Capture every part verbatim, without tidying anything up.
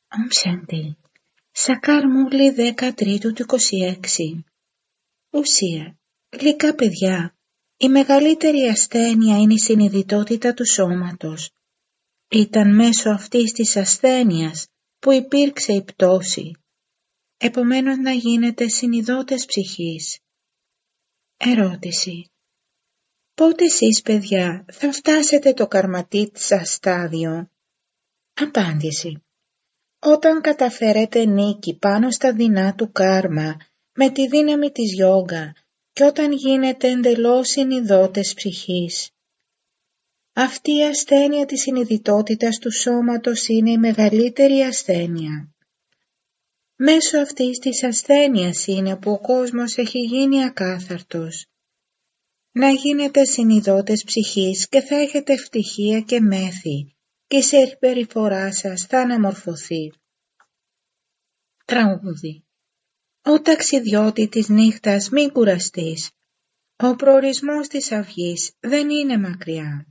Ομψέντη. Σακάρ Μούλη δέκα τρίτου του είκοσι έξι. Ουσία. Γλυκά παιδιά, η μεγαλύτερη ασθένεια είναι η συνειδητότητα του σώματος. Ήταν μέσω αυτής της ασθένειας που υπήρξε η πτώση. Επομένως να γίνετε συνειδότες ψυχής. Ερώτηση. Πότε εσείς παιδιά θα φτάσετε το καρματί σας στάδιο? Απάντηση. Όταν καταφέρετε νίκη πάνω στα δεινά του κάρμα με τη δύναμη της γιόγκα και όταν γίνετε εντελώς συνειδότες ψυχής. Αυτή η ασθένεια της συνειδητότητας του σώματος είναι η μεγαλύτερη ασθένεια. Μέσω αυτής της ασθένειας είναι που ο κόσμος έχει γίνει ακάθαρτος. Να γίνετε συνειδότες ψυχής και θα έχετε ευτυχία και μέθη και η συμπεριφορά σας θα αναμορφωθεί. Τραγούδι. Ο ταξιδιώτη της νύχτας μη κουραστείς. Ο προορισμός της αυγής δεν είναι μακριά.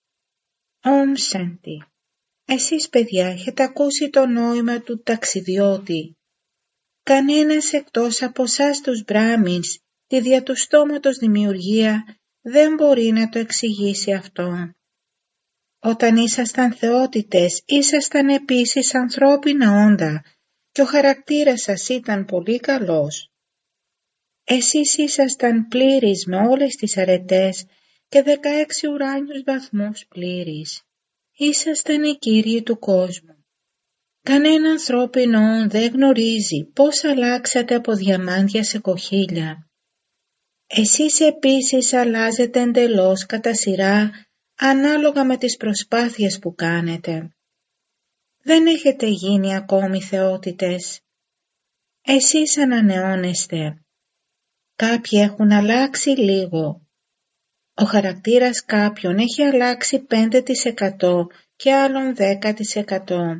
Ομ Σάντι. Εσείς παιδιά έχετε ακούσει το νόημα του ταξιδιώτη. Κανένας εκτός από εσάς τους Μπράμινς, τη δια του στόματος δημιουργία, δεν μπορεί να το εξηγήσει αυτό. Όταν ήσασταν θεότητες, ήσασταν επίσης ανθρώπινα όντα και ο χαρακτήρας σας ήταν πολύ καλός. Εσείς ήσασταν πλήρης με όλες τις αρετές και δεκαέξι ουράνιους βαθμούς πλήρης. Ήσασταν οι κύριοι του κόσμου. Κανένα ανθρώπινο δεν γνωρίζει πώς αλλάξατε από διαμάντια σε κοχύλια. Εσείς επίσης αλλάζετε εντελώς κατά σειρά ανάλογα με τις προσπάθειες που κάνετε. Δεν έχετε γίνει ακόμη θεότητες. Εσείς ανανεώνεστε. Κάποιοι έχουν αλλάξει λίγο. Ο χαρακτήρας κάποιον έχει αλλάξει πέντε τοις εκατό και άλλον δέκα τοις εκατό.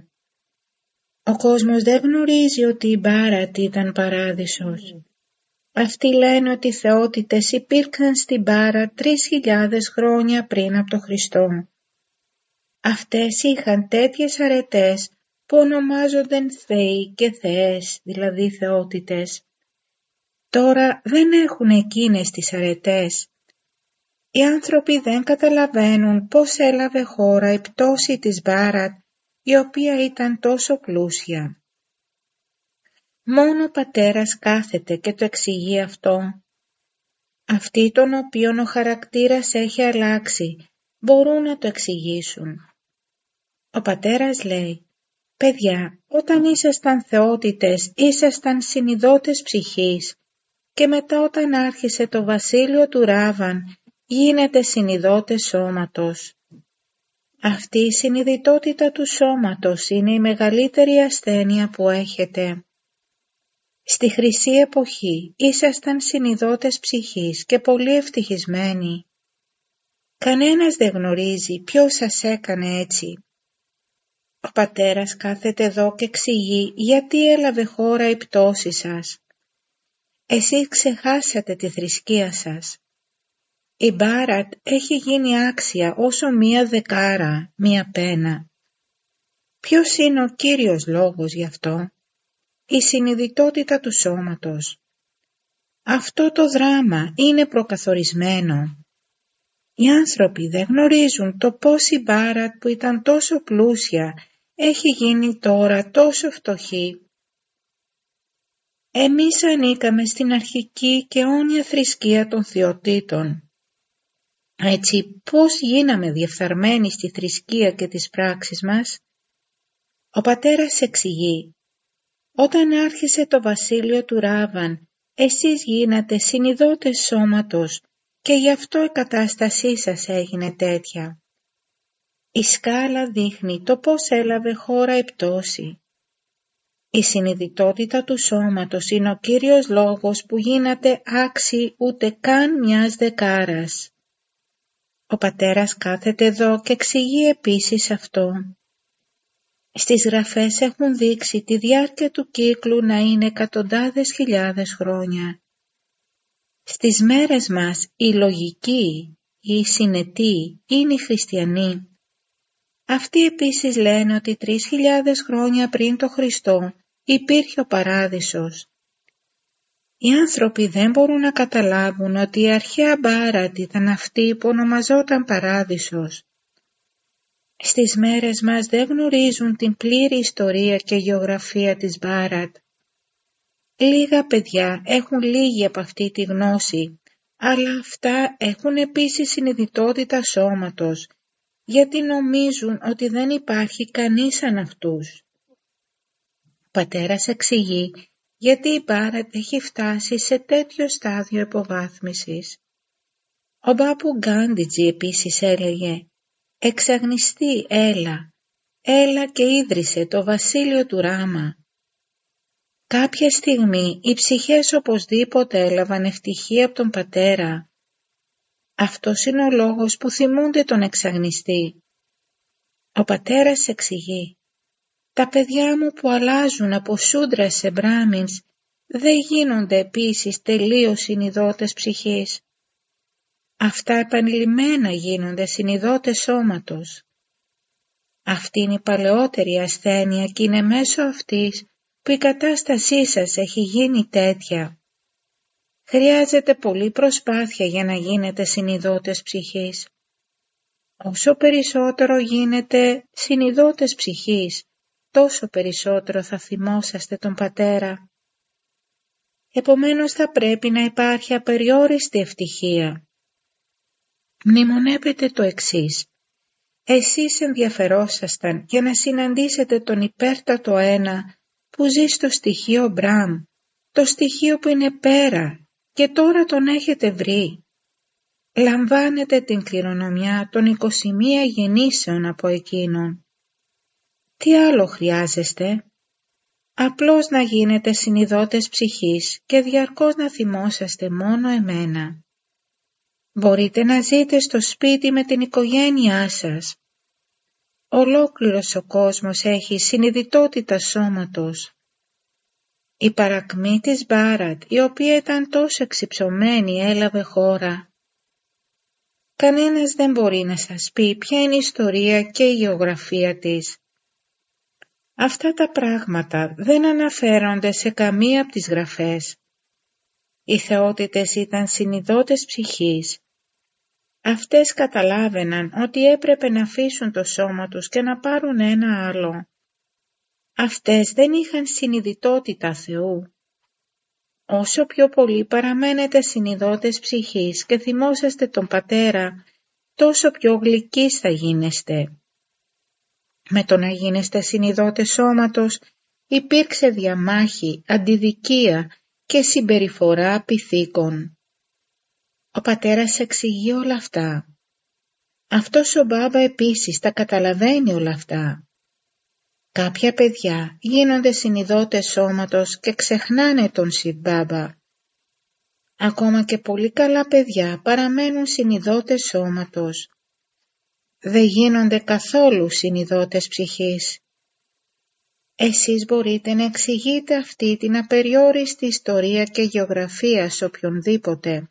Ο κόσμος δεν γνωρίζει ότι η Μπάρατ ήταν παράδεισος. Αυτοί λένε ότι οι θεότητες υπήρξαν στην Μπάρατ τρεις χιλιάδες χρόνια πριν από τον Χριστό. Αυτές είχαν τέτοιες αρετές που ονομάζονταν θεοί και θεές, δηλαδή θεότητες. Τώρα δεν έχουν εκείνες τις αρετές. Οι άνθρωποι δεν καταλαβαίνουν πώς έλαβε χώρα η πτώση της Μπάρατ, η οποία ήταν τόσο πλούσια. Μόνο ο πατέρας κάθεται και το εξηγεί αυτό. Αυτοί των οποίων ο χαρακτήρας έχει αλλάξει μπορούν να το εξηγήσουν. Ο πατέρας λέει, παιδιά, όταν ήσασταν θεότητες ήσασταν συνειδότες ψυχής και μετά όταν άρχισε το βασίλειο του Ράβαν γίνεται συνειδότες σώματος. Αυτή η συνειδητότητα του σώματος είναι η μεγαλύτερη ασθένεια που έχετε. Στη χρυσή εποχή ήσασταν συνειδότες ψυχής και πολύ ευτυχισμένοι. Κανένας δεν γνωρίζει ποιος σας έκανε έτσι. Ο πατέρας κάθεται εδώ και εξηγεί γιατί έλαβε χώρα η πτώση σας. Εσείς ξεχάσατε τη θρησκεία σας. Η Μπάρατ έχει γίνει άξια όσο μία δεκάρα, μία πένα. Ποιος είναι ο κύριος λόγος γι' αυτό? Η συνειδητότητα του σώματος. Αυτό το δράμα είναι προκαθορισμένο. Οι άνθρωποι δεν γνωρίζουν το πώς η Μπάρατ που ήταν τόσο πλούσια έχει γίνει τώρα τόσο φτωχή. Εμείς ανήκαμε στην αρχική και αιώνια θρησκεία των θεοτήτων. Έτσι πώς γίναμε διεφθαρμένοι στη θρησκεία και τις πράξεις μας? Ο πατέρας εξηγεί, όταν άρχισε το βασίλειο του Ράβαν, εσείς γίνατε συνειδότες σώματος και γι' αυτό η κατάστασή σας έγινε τέτοια. Η σκάλα δείχνει το πώς έλαβε χώρα η πτώση. Η συνειδητότητα του σώματος είναι ο κύριος λόγος που γίνατε άξιοι ούτε καν μιας δεκάρας. Ο πατέρας κάθεται εδώ και εξηγεί επίσης αυτό. Στις γραφές έχουν δείξει τη διάρκεια του κύκλου να είναι εκατοντάδες χιλιάδες χρόνια. Στις μέρες μας η λογική ή οι συνετοί είναι οι χριστιανοί. Αυτοί επίσης λένε ότι τρεις χιλιάδες χρόνια πριν το Χριστό υπήρχε ο Παράδεισος. Οι άνθρωποι δεν μπορούν να καταλάβουν ότι η αρχαία Μπάρατ ήταν αυτή που ονομαζόταν Παράδεισος. Στις μέρες μας δεν γνωρίζουν την πλήρη ιστορία και γεωγραφία της Μπάρατ. Λίγα παιδιά έχουν λίγη από αυτή τη γνώση, αλλά αυτά έχουν επίσης συνειδητότητα σώματος, γιατί νομίζουν ότι δεν υπάρχει κανείς σαν αυτούς. Ο πατέρας εξηγεί γιατί η Μπάρατ έχει φτάσει σε τέτοιο στάδιο υποβάθμισης. Ο Μπάπου Γκάντιτζι επίσης έλεγε «Εξαγνιστή έλα, έλα και ίδρυσε το βασίλειο του Ράμα». Κάποια στιγμή οι ψυχές οπωσδήποτε έλαβαν ευτυχία από τον πατέρα. Αυτός είναι ο λόγος που θυμούνται τον εξαγνιστή. Ο πατέρας εξηγεί «Τα παιδιά μου που αλλάζουν από σούντρα σε μπράμινς δεν γίνονται επίσης τελείως συνειδώτες ψυχής. Αυτά επανειλημμένα γίνονται συνειδώτες σώματος. Αυτή είναι η παλαιότερη ασθένεια και είναι μέσω αυτής που η κατάστασή σας έχει γίνει τέτοια. Χρειάζεται πολλή προσπάθεια για να γίνετε συνειδώτες ψυχής. Όσο περισσότερο γίνετε συνειδώτες ψυχής, τόσο περισσότερο θα θυμόσαστε τον πατέρα. Επομένως θα πρέπει να υπάρχει απεριόριστη ευτυχία. Μνημονεύετε το εξής. Εσείς ενδιαφερόσασταν για να συναντήσετε τον υπέρτατο ένα που ζει στο στοιχείο Μπραμ, το στοιχείο που είναι πέρα, και τώρα τον έχετε βρει. Λαμβάνετε την κληρονομιά των είκοσι μία γεννήσεων από εκείνον. Τι άλλο χρειάζεστε? Απλώς να γίνετε συνειδώτες ψυχής και διαρκώς να θυμόσαστε μόνο εμένα. Μπορείτε να ζείτε στο σπίτι με την οικογένειά σας. Ολόκληρος ο κόσμος έχει συνειδητότητα σώματος. Η παρακμή της Μπάρατ, η οποία ήταν τόσο εξυψωμένη, έλαβε χώρα. Κανένας δεν μπορεί να σας πει ποια είναι η ιστορία και η γεωγραφία της. Αυτά τα πράγματα δεν αναφέρονται σε καμία από τις γραφές. Οι θεότητες ήταν συνειδώτες ψυχής. Αυτές καταλάβαιναν ότι έπρεπε να αφήσουν το σώμα τους και να πάρουν ένα άλλο. Αυτές δεν είχαν συνειδητότητα Θεού. Όσο πιο πολύ παραμένετε συνειδώτες ψυχής και θυμόσαστε τον Πατέρα, τόσο πιο γλυκείς θα γίνεστε. Με το να γίνεστε συνειδώτες σώματος υπήρξε διαμάχη, αντιδικία και συμπεριφορά πυθίκων. Ο πατέρας εξηγεί όλα αυτά. Αυτός ο Μπάμπα επίσης τα καταλαβαίνει όλα αυτά. Κάποια παιδιά γίνονται συνειδώτες σώματος και ξεχνάνε τον Σιβ Μπάμπα. Ακόμα και πολύ καλά παιδιά παραμένουν συνειδώτες σώματος. Δεν γίνονται καθόλου συνειδώτες ψυχής. Εσείς μπορείτε να εξηγείτε αυτή την απεριόριστη ιστορία και γεωγραφία σε οποιονδήποτε.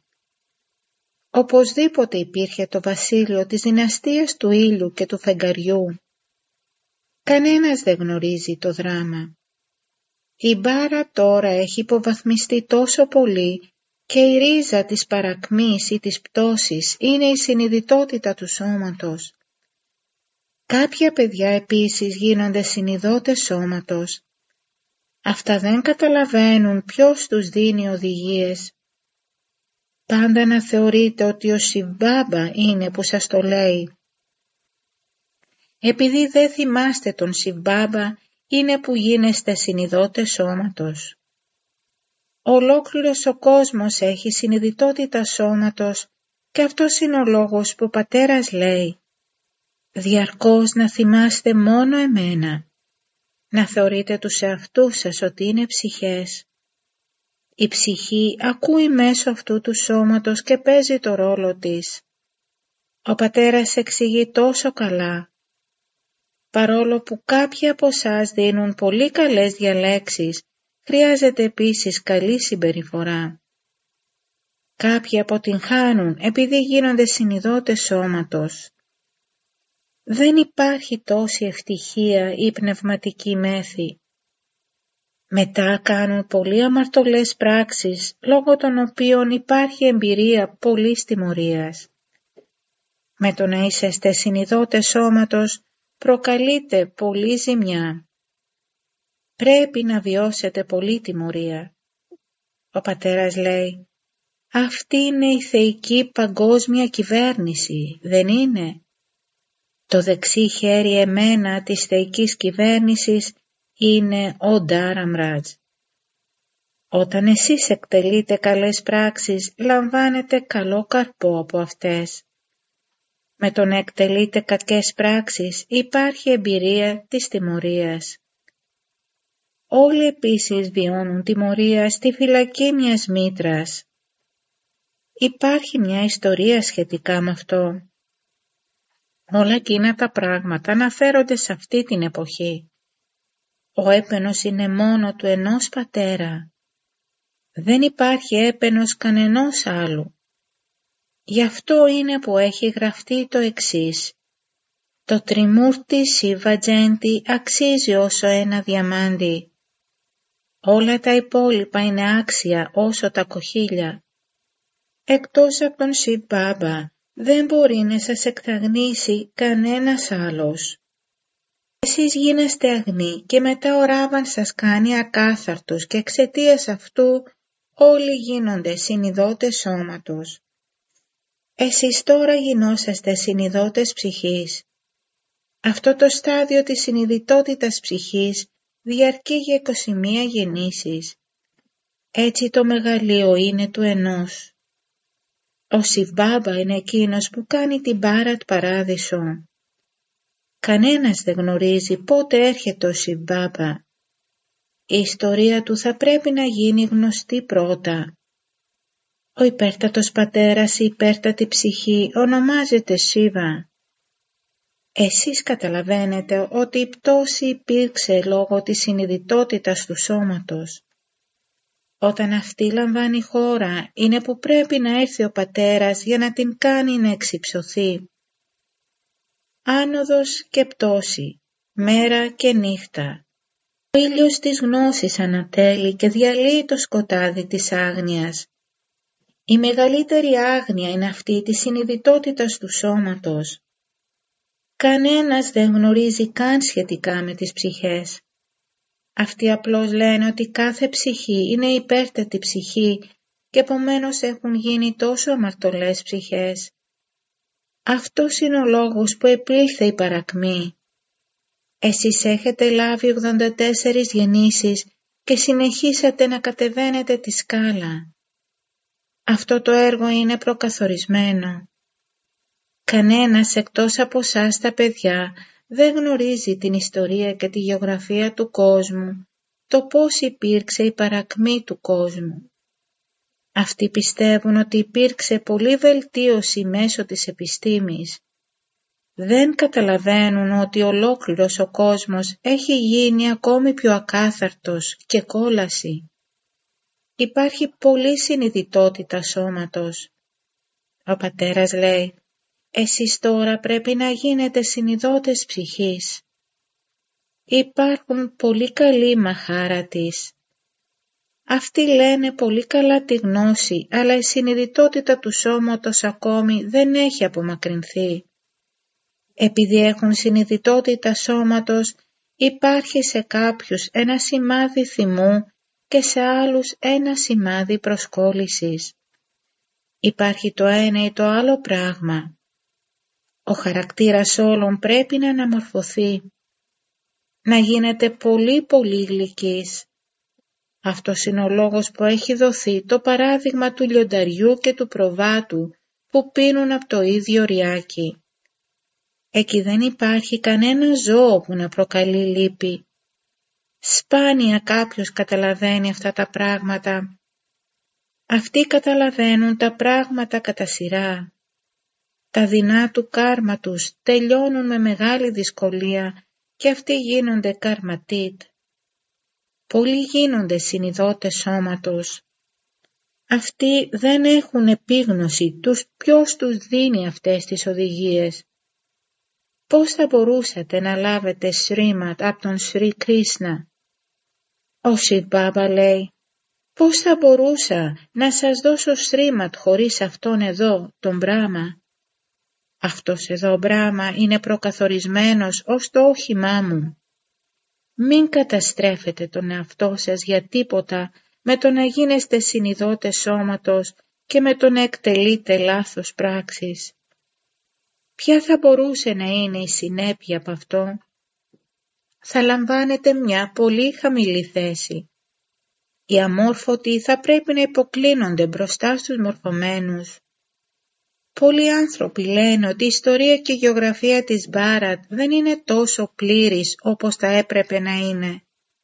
Οπωσδήποτε υπήρχε το βασίλειο της δυναστείας του ήλιου και του φεγγαριού. Κανένας δεν γνωρίζει το δράμα. Η Μπάρα τώρα έχει υποβαθμιστεί τόσο πολύ και η ρίζα της παρακμής ή της πτώσης είναι η συνειδητότητα του σώματος. Κάποια παιδιά επίσης γίνονται συνειδώτες σώματος. Αυτά δεν καταλαβαίνουν ποιος τους δίνει οδηγίες. Πάντα να θεωρείτε ότι ο Σιβ Μπάμπα είναι που σας το λέει. Επειδή δεν θυμάστε τον Σιβ Μπάμπα, είναι που γίνεστε συνειδώτες σώματος. Ολόκληρος ο κόσμος έχει συνειδητότητα σώματος και αυτός είναι ο λόγος που ο πατέρας λέει «Διαρκώς να θυμάστε μόνο εμένα, να θεωρείτε τους εαυτούς σας ότι είναι ψυχές». Η ψυχή ακούει μέσω αυτού του σώματος και παίζει το ρόλο της. Ο πατέρας εξηγεί τόσο καλά. Παρόλο που κάποιοι από εσάς δίνουν πολύ καλές διαλέξεις, χρειάζεται επίσης καλή συμπεριφορά. Κάποιοι αποτυγχάνουν επειδή γίνονται συνειδώτες σώματος. δεν υπάρχει τόση ευτυχία ή πνευματική μέθη. Μετά κάνουν πολύ αμαρτωλές πράξεις, λόγω των οποίων υπάρχει εμπειρία πολλής τιμωρίας. Με το να είσαστε συνειδότες σώματος προκαλείται πολλή ζημιά. Πρέπει να βιώσετε πολλή τιμωρία. Ο πατέρας λέει, αυτή είναι η θεϊκή παγκόσμια κυβέρνηση, δεν είναι? Το δεξί χέρι εμένα της θεϊκής κυβέρνησης είναι ο Ντάραμράτζ. Όταν εσείς εκτελείτε καλές πράξεις, λαμβάνετε καλό καρπό από αυτές. Με το να εκτελείτε κακές πράξεις υπάρχει εμπειρία της τιμωρίας. Όλοι επίσης βιώνουν τιμωρία στη φυλακή μιας μήτρας. Υπάρχει μια ιστορία σχετικά με αυτό. Όλα εκείνα τα πράγματα αναφέρονται σε αυτή την εποχή. Ο έπαινος είναι μόνο του ενός πατέρα. Δεν υπάρχει έπαινος κανενός άλλου. Γι' αυτό είναι που έχει γραφτεί το εξής. Το τριμούρτι Σίβα Τζέντι αξίζει όσο ένα διαμάντι. Όλα τα υπόλοιπα είναι άξια όσο τα κοχύλια. Εκτός από τον Σιβ Μπάμπα δεν μπορεί να σας εκταγνίσει κανένας άλλος. Εσείς γίνεστε αγνοί και μετά ο Ράβαν σας κάνει ακάθαρτος και εξαιτίας αυτού όλοι γίνονται συνειδότες σώματος. Εσείς τώρα γινόσαστε συνειδότες ψυχής. Αυτό το στάδιο της συνειδητότητας ψυχής διαρκεί για είκοσι μία γεννήσεις. Έτσι το μεγαλείο είναι του ενός. Ο Σιβ Μπάμπα είναι εκείνος που κάνει την Μπάρατ παράδεισο. Κανένας δεν γνωρίζει πότε έρχεται ο Σιβ Μπάμπα. Η ιστορία του θα πρέπει να γίνει γνωστή πρώτα. Ο υπέρτατος πατέρας, η υπέρτατη ψυχή ονομάζεται Σίβα. Εσείς καταλαβαίνετε ότι η πτώση υπήρξε λόγω της συνειδητότητας του σώματος. Όταν αυτή λαμβάνει χώρα είναι που πρέπει να έρθει ο πατέρας για να την κάνει να εξυψωθεί. Άνοδος και πτώση, μέρα και νύχτα. Ο ήλιος της γνώσης ανατέλει και διαλύει το σκοτάδι της άγνοιας. Η μεγαλύτερη άγνοια είναι αυτή της συνειδητότητας του σώματος. Κανένας δεν γνωρίζει καν σχετικά με τις ψυχές. Αυτοί απλώς λένε ότι κάθε ψυχή είναι υπέρτατη ψυχή και επομένως έχουν γίνει τόσο αμαρτωλές ψυχές. Αυτός είναι ο λόγος που επήλθε η παρακμή. Εσείς έχετε λάβει ογδόντα τέσσερις γεννήσεις και συνεχίσατε να κατεβαίνετε τη σκάλα. Αυτό το έργο είναι προκαθορισμένο. Κανένας εκτός από εσάς τα παιδιά δεν γνωρίζει την ιστορία και τη γεωγραφία του κόσμου, το πώς υπήρξε η παρακμή του κόσμου. Αυτοί πιστεύουν ότι υπήρξε πολλή βελτίωση μέσω της επιστήμης. Δεν καταλαβαίνουν ότι ολόκληρος ο κόσμος έχει γίνει ακόμη πιο ακάθαρτος και κόλαση. Υπάρχει πολλή συνειδητότητα σώματος. Ο πατέρας λέει, εσείς τώρα πρέπει να γίνετε συνειδότες ψυχής. Υπάρχουν πολύ καλοί μαχάρατες. Αυτοί λένε πολύ καλά τη γνώση, αλλά η συνειδητότητα του σώματος ακόμη δεν έχει απομακρυνθεί. Επειδή έχουν συνειδητότητα σώματος, υπάρχει σε κάποιους ένα σημάδι θυμού και σε άλλους ένα σημάδι προσκόλλησης. Υπάρχει το ένα ή το άλλο πράγμα. Ο χαρακτήρας όλων πρέπει να αναμορφωθεί, να γίνεται πολύ πολύ γλυκής. Αυτός είναι ο λόγος που έχει δοθεί το παράδειγμα του λιονταριού και του προβάτου που πίνουν από το ίδιο ριάκι. Εκεί δεν υπάρχει κανένα ζώο που να προκαλεί λύπη. Σπάνια κάποιος καταλαβαίνει αυτά τα πράγματα. Αυτοί καταλαβαίνουν τα πράγματα κατά σειρά. Τα δεινά του κάρμα τους τελειώνουν με μεγάλη δυσκολία και αυτοί γίνονται καρματίτ. Πολλοί γίνονται συνειδότες σώματος. Αυτοί δεν έχουν επίγνωση τους ποιος τους δίνει αυτές τις οδηγίες. πώς θα μπορούσατε να λάβετε Σρίματ από τον Σρι Κρίσνα? Ο Σιτ Μπάμπα λέει, πώς θα μπορούσα να σας δώσω Σρίματ χωρίς αυτόν εδώ, τον Μπράμα? Αυτός εδώ Μπράμα είναι προκαθορισμένος ως το όχημά μου. Μην καταστρέφετε τον εαυτό σας για τίποτα με το να γίνεστε συνειδώτες σώματος και με το να εκτελείτε λάθος πράξεις. Ποια θα μπορούσε να είναι η συνέπεια από αυτό? Θα λαμβάνετε μια πολύ χαμηλή θέση. Οι αμόρφωτοι θα πρέπει να υποκλίνονται μπροστά στους μορφωμένους. Πολλοί άνθρωποι λένε ότι η ιστορία και η γεωγραφία της Μπάρατ δεν είναι τόσο πλήρης όπως θα έπρεπε να είναι.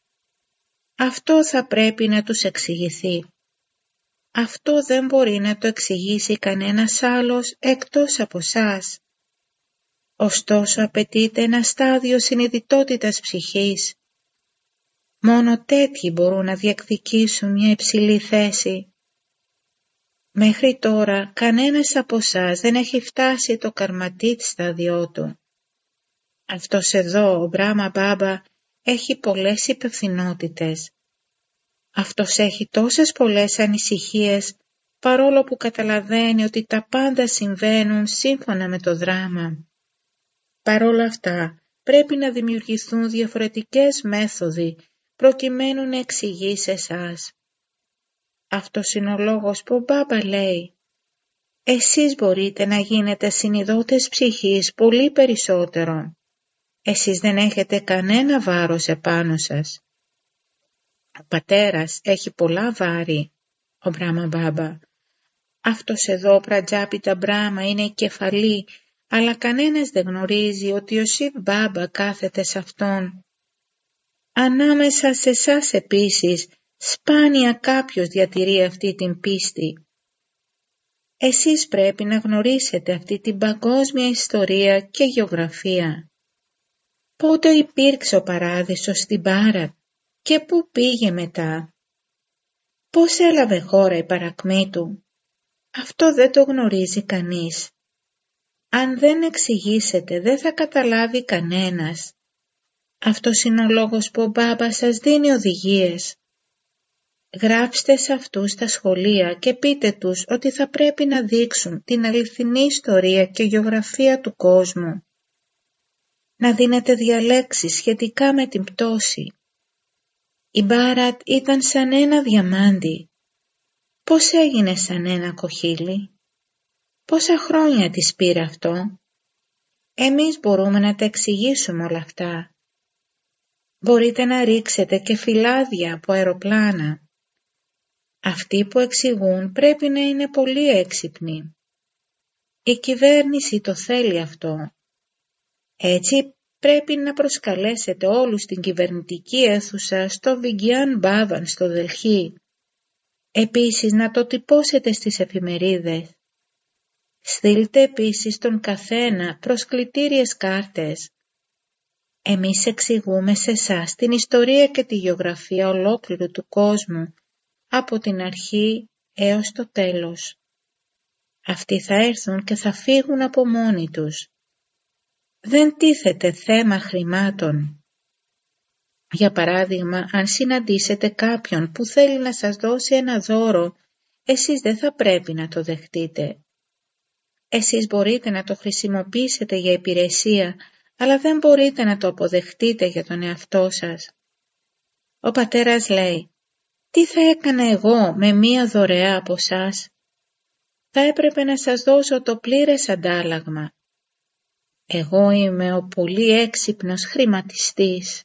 Αυτό θα πρέπει να τους εξηγηθεί. Αυτό δεν μπορεί να το εξηγήσει κανένας άλλος εκτός από σας. Ωστόσο απαιτείται ένα στάδιο συνειδητότητας ψυχής. Μόνο τέτοιοι μπορούν να διεκδικήσουν μια υψηλή θέση. Μέχρι τώρα κανένας από εσάς δεν έχει φτάσει το καρματίτ στάδιό του. Αυτός εδώ, ο Μπράμα Μπάμπα, έχει πολλές υπευθυνότητες. Αυτός έχει τόσες πολλές ανησυχίες, παρόλο που καταλαβαίνει ότι τα πάντα συμβαίνουν σύμφωνα με το δράμα. Παρόλα αυτά, πρέπει να δημιουργηθούν διαφορετικές μέθοδοι προκειμένου να εξηγεί σε εσάς. Αυτός είναι ο λόγος που ο Μπάμπα λέει, εσείς μπορείτε να γίνετε συνειδώτες ψυχής πολύ περισσότερο. Εσείς δεν έχετε κανένα βάρος επάνω σας. Ο πατέρας έχει πολλά βάρη, ο Μπράμα Μπάμπα. Αυτός εδώ ο Πρατζάπιτα Μπράμα είναι η κεφαλή, αλλά κανένας δεν γνωρίζει ότι ο Σιβ Μπάμπα κάθεται σε αυτόν. Ανάμεσα σε εσάς επίσης, σπάνια κάποιος διατηρεί αυτή την πίστη. Εσείς πρέπει να γνωρίσετε αυτή την παγκόσμια ιστορία και γεωγραφία. Πότε υπήρξε ο παράδεισος στην Μπάρατ και πού πήγε μετά? Πώς έλαβε χώρα η παρακμή του? Αυτό δεν το γνωρίζει κανείς. Αν δεν εξηγήσετε δεν θα καταλάβει κανένας. Αυτός είναι ο λόγος που ο Μπάμπα σας δίνει οδηγίες. Γράψτε σε αυτούς τα σχολεία και πείτε τους ότι θα πρέπει να δείξουν την αληθινή ιστορία και γεωγραφία του κόσμου. Να δίνετε διαλέξεις σχετικά με την πτώση. Η Μπάρατ ήταν σαν ένα διαμάντι. Πώς έγινε σαν ένα κοχύλι? Πόσα χρόνια της πήρε αυτό? Εμείς μπορούμε να τα εξηγήσουμε όλα αυτά. Μπορείτε να ρίξετε και φυλάδια από αεροπλάνα. Αυτοί που εξηγούν πρέπει να είναι πολύ έξυπνοι. Η κυβέρνηση το θέλει αυτό. Έτσι πρέπει να προσκαλέσετε όλους στην κυβερνητική αίθουσα στο Βιγγιάν Μπάβαν στο Δελχή. Επίσης να το τυπώσετε στις εφημερίδες. Στείλτε επίσης τον καθένα προσκλητήριες κάρτες. Εμείς εξηγούμε σε εσάς την ιστορία και τη γεωγραφία ολόκληρου του κόσμου, από την αρχή έως το τέλος. Αυτοί θα έρθουν και θα φύγουν από μόνοι τους. Δεν τίθεται θέμα χρημάτων. Για παράδειγμα, αν συναντήσετε κάποιον που θέλει να σας δώσει ένα δώρο, εσείς δεν θα πρέπει να το δεχτείτε. Εσείς μπορείτε να το χρησιμοποιήσετε για υπηρεσία, αλλά δεν μπορείτε να το αποδεχτείτε για τον εαυτό σας. Ο πατέρας λέει, τι θα έκανα εγώ με μία δωρεά από σας? Θα έπρεπε να σας δώσω το πλήρες αντάλλαγμα. Εγώ είμαι ο πολύ έξυπνος χρηματιστής.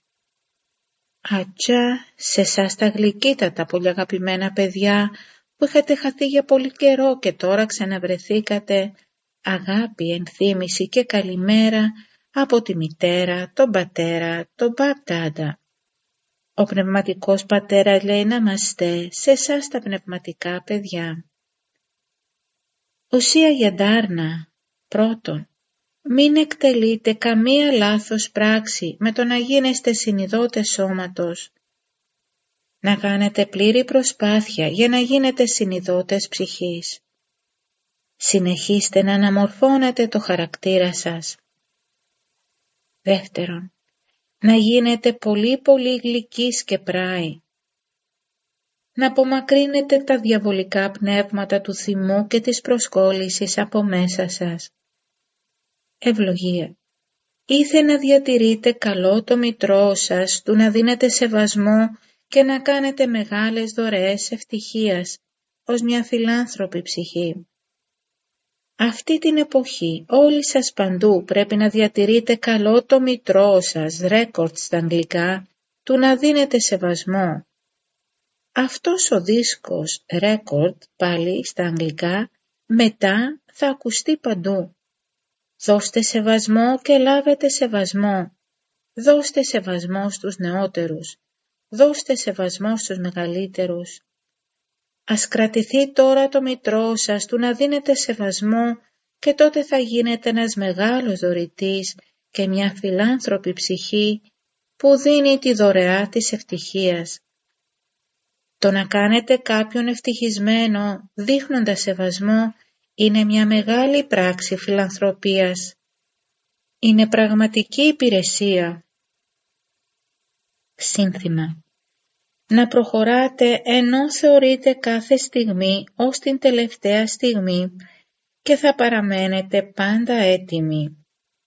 Ατσά, σε εσάς τα γλυκύτατα πολύ αγαπημένα παιδιά που είχατε χαθεί για πολύ καιρό και τώρα ξαναβρεθήκατε, αγάπη, ενθύμηση και καλημέρα από τη μητέρα, τον πατέρα, τον μπαπτάντα. Ο πνευματικός πατέρας λέει να είμαστε σε εσάς τα πνευματικά παιδιά. Ουσία για Ντάρνα. Πρώτον, μην εκτελείτε καμία λάθος πράξη με το να γίνεστε συνειδώτες σώματος. Να κάνετε πλήρη προσπάθεια για να γίνετε συνειδώτες ψυχής. Συνεχίστε να αναμορφώνετε το χαρακτήρα σας. Δεύτερον, να γίνετε πολύ πολύ γλυκείς και πράοι. Να απομακρύνετε τα διαβολικά πνεύματα του θυμού και της προσκόλλησης από μέσα σας. Ευλογία. Ήθε να διατηρείτε καλό το μητρό σας, του να δίνετε σεβασμό και να κάνετε μεγάλες δωρεές ευτυχίας, ως μια φιλάνθρωπη ψυχή. Αυτή την εποχή όλοι σας παντού πρέπει να διατηρείτε καλό το μητρό σας, record στα αγγλικά, του να δίνετε σεβασμό. Αυτός ο δίσκος record, πάλι στα αγγλικά, μετά θα ακουστεί παντού. Δώστε σεβασμό και λάβετε σεβασμό. Δώστε σεβασμό στους νεότερους. Δώστε σεβασμό στους μεγαλύτερους. Ας κρατηθεί τώρα το μητρό σας του να δίνετε σεβασμό και τότε θα γίνετε ένας μεγάλος δωρητής και μια φιλάνθρωπη ψυχή που δίνει τη δωρεά της ευτυχίας. Το να κάνετε κάποιον ευτυχισμένο δείχνοντας σεβασμό είναι μια μεγάλη πράξη φιλανθρωπίας. Είναι πραγματική υπηρεσία. Σύνθημα. Να προχωράτε ενώ θεωρείτε κάθε στιγμή ως την τελευταία στιγμή και θα παραμένετε πάντα έτοιμοι.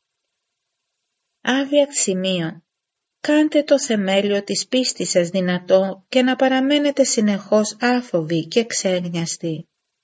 Άβιακ σημείο. Κάντε το θεμέλιο της πίστης σας δυνατό και να παραμένετε συνεχώς άφοβοι και ξέγνιαστοι.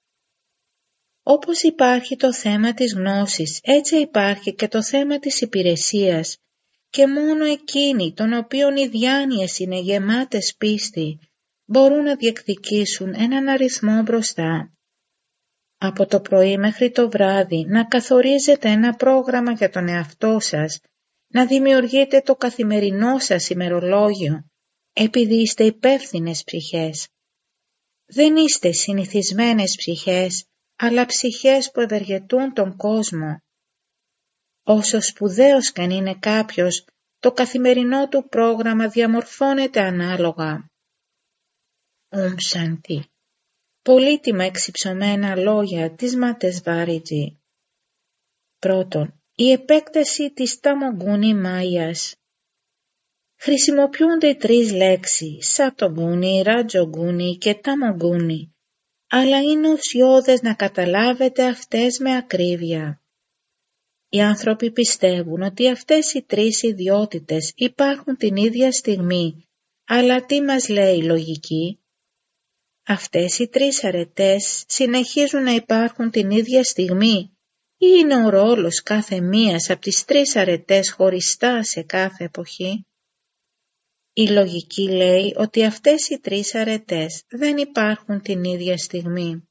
Όπως υπάρχει το θέμα της γνώσης, έτσι υπάρχει και το θέμα της υπηρεσίας και μόνο εκείνοι των οποίων οι διάνοιες είναι γεμάτες πίστη μπορούν να διεκδικήσουν έναν αριθμό μπροστά. Από το πρωί μέχρι το βράδυ να καθορίζετε ένα πρόγραμμα για τον εαυτό σας, να δημιουργείτε το καθημερινό σας ημερολόγιο, επειδή είστε υπεύθυνες ψυχές. Δεν είστε συνηθισμένες ψυχές, αλλά ψυχές που ευεργετούν τον κόσμο. Όσο σπουδαίος καν είναι κάποιος, το καθημερινό του πρόγραμμα διαμορφώνεται ανάλογα. Ομ Σάντι. Πολύτιμα εξυψωμένα λόγια της Ματεσβάριτζη. Πρώτον, η επέκταση της Ταμογκούνι Μάιας. Χρησιμοποιούνται τρεις λέξεις, Σατογκούνι, Ρατζογκούνι και Ταμογκούνι, αλλά είναι ουσιώδες να καταλάβετε αυτές με ακρίβεια. Οι άνθρωποι πιστεύουν ότι αυτές οι τρεις ιδιότητες υπάρχουν την ίδια στιγμή, αλλά τι μας λέει η λογική? Αυτές οι τρεις αρετές συνεχίζουν να υπάρχουν την ίδια στιγμή ή είναι ο ρόλος κάθε μίας από τις τρεις αρετές χωριστά σε κάθε εποχή? Η λογική λέει ότι αυτές οι τρεις αρετές δεν υπάρχουν την ίδια στιγμή.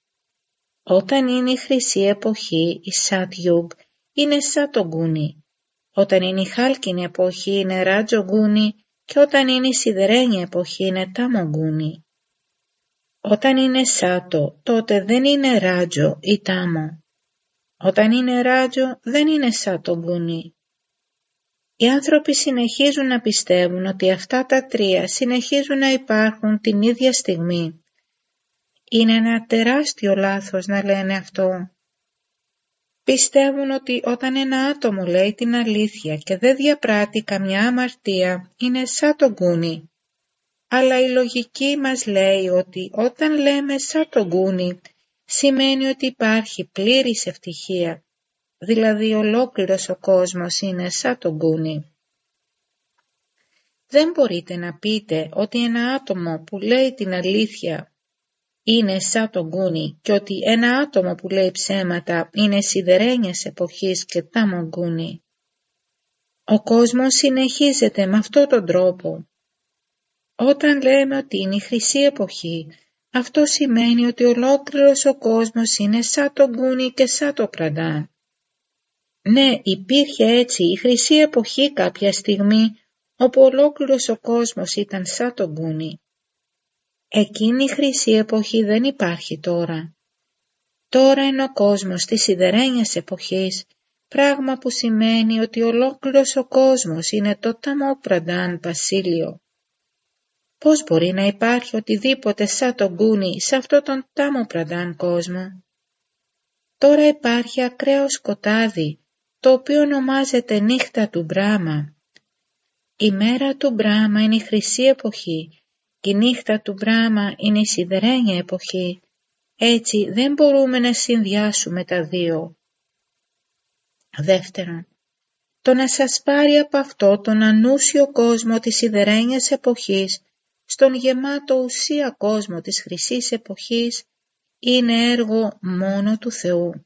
Όταν είναι η χρυσή εποχή, η Σατ-Γιούγκ, είναι Σατογκούνι. Όταν είναι η χάλκινη εποχή είναι Ρατζογκούνι και όταν είναι η σιδερένια εποχή είναι Ταμογκούνι. Όταν είναι Σάτο, τότε δεν είναι Ράτζο ή Τάμο. Όταν είναι Ράτζο, δεν είναι Σατογκούνι. Οι άνθρωποι συνεχίζουν να πιστεύουν ότι αυτά τα τρία συνεχίζουν να υπάρχουν την ίδια στιγμή. Είναι ένα τεράστιο λάθος να λένε αυτό. Πιστεύουν ότι όταν ένα άτομο λέει την αλήθεια και δεν διαπράττει καμιά αμαρτία, είναι Σατογκούνι. Αλλά η λογική μας λέει ότι όταν λέμε Σατογκούνι, σημαίνει ότι υπάρχει πλήρης ευτυχία, δηλαδή ολόκληρος ο κόσμος είναι Σατογκούνι. Δεν μπορείτε να πείτε ότι ένα άτομο που λέει την αλήθεια είναι Σατογκούνι και ότι ένα άτομο που λέει ψέματα είναι σιδερένιας εποχής και Ταμογκούνι. Ο κόσμος συνεχίζεται με αυτόν τον τρόπο. Όταν λέμε ότι είναι η χρυσή εποχή, αυτό σημαίνει ότι ολόκληρος ο κόσμος είναι Σατογκούνι και Σατοπραντάν. Ναι, υπήρχε έτσι η χρυσή εποχή κάποια στιγμή, όπου ολόκληρος ο κόσμος ήταν Σατογκούνι. Εκείνη η χρυσή εποχή δεν υπάρχει τώρα. Τώρα είναι ο κόσμος της σιδερένιας εποχής, πράγμα που σημαίνει ότι ολόκληρος ο κόσμος είναι το Ταμοπραντάν βασίλειο. Πώς μπορεί να υπάρχει οτιδήποτε Σατογκούνι σε αυτό τον Ταμοπραντάν κόσμο? Τώρα υπάρχει ακραίο σκοτάδι το οποίο ονομάζεται νύχτα του Μπράχμα. Η μέρα του Μπράχμα είναι η χρυσή εποχή και η νύχτα του Μπράχμα είναι η σιδερένια εποχή. Έτσι δεν μπορούμε να συνδυάσουμε τα δύο. Δεύτερον, το να σας πάρει από αυτό τον ανούσιο κόσμο της σιδερένιας εποχής στον γεμάτο ουσία κόσμο της χρυσής εποχής είναι έργο μόνο του Θεού.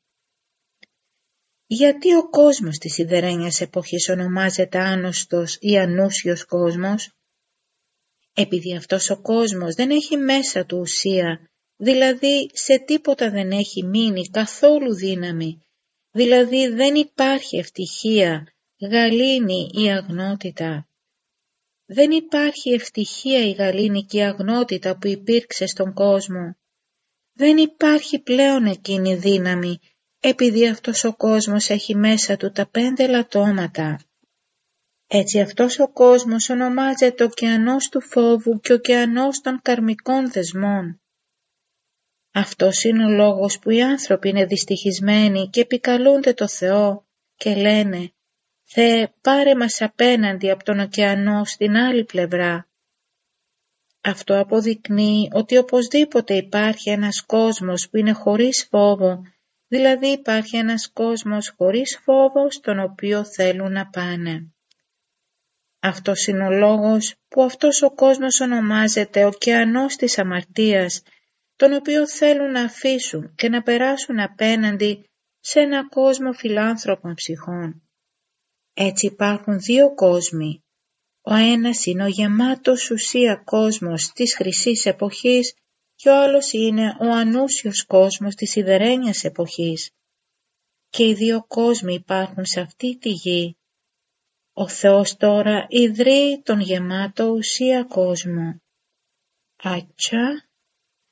Γιατί ο κόσμος της σιδερένιας εποχής ονομάζεται άνοστος ή ανούσιος κόσμος? Επειδή αυτός ο κόσμος δεν έχει μέσα του ουσία, δηλαδή σε τίποτα δεν έχει μείνει καθόλου δύναμη, δηλαδή δεν υπάρχει ευτυχία, γαλήνη ή αγνότητα. Δεν υπάρχει ευτυχία ή γαλήνη και η αγνότητα που υπήρξε στον κόσμο. Δεν υπάρχει πλέον εκείνη η δύναμη, επειδή αυτός ο κόσμος έχει μέσα του τα πέντε λατώματα. Έτσι αυτός ο κόσμος ονομάζεται ωκεανός του φόβου και ωκεανός των καρμικών δεσμών. Αυτός είναι ο λόγος που οι άνθρωποι είναι δυστυχισμένοι και επικαλούνται το Θεό και λένε «Θεέ, πάρε μας απέναντι από τον ωκεανό στην άλλη πλευρά». Αυτό αποδεικνύει ότι οπωσδήποτε υπάρχει ένας κόσμος που είναι χωρίς φόβο, δηλαδή υπάρχει ένας κόσμος χωρίς φόβο στον οποίο θέλουν να πάνε. Αυτός είναι ο λόγος που αυτός ο κόσμος ονομάζεται ωκεανός της αμαρτίας, τον οποίο θέλουν να αφήσουν και να περάσουν απέναντι σε ένα κόσμο φιλάνθρωπων ψυχών. Έτσι υπάρχουν δύο κόσμοι. Ο ένας είναι ο γεμάτος ουσία κόσμος της χρυσής εποχής και ο άλλος είναι ο ανούσιος κόσμος της σιδερένιας εποχής. Και οι δύο κόσμοι υπάρχουν σε αυτή τη γη. Ο Θεός τώρα ιδρύει τον γεμάτο ουσία κόσμο. Άτσα.